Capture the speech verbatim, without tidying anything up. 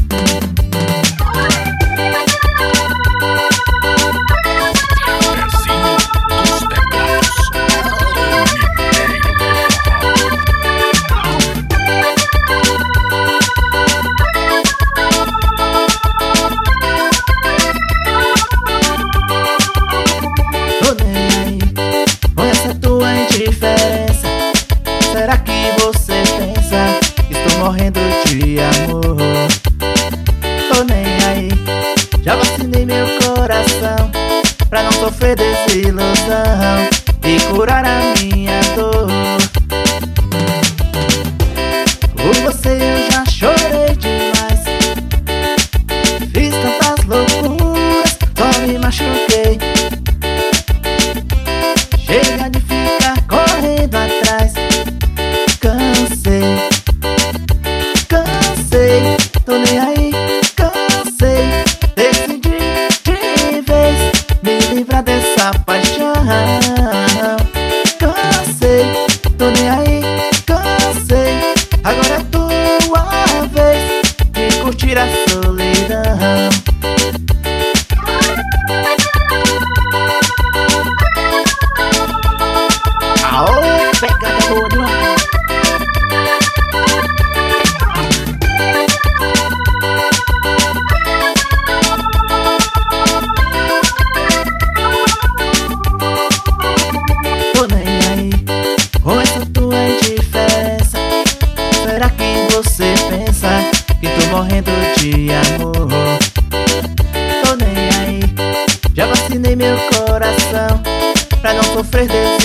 Será que você pensa que estou morrendo de amor? Tô nem aí, já vacinei meu coração pra não sofrer desilusão e curar a minha dor. Por você eu já chorei demais, fiz tantas loucuras, só me machuquei. Chega de ficar correndo atrás, cansei, cansei, tô nem aí, cansei. Decidi de vez me livrar dessa paixão. Cansei, tô nem aí, cansei. Agora é tua vez de curtir a solidão. Aô, pegada boa demais. Tô nem aí com essa tua indiferença. Será que você pensa que tô morrendo de amor? Tô nem aí, já vacinei meu coração pra não sofrer desilusão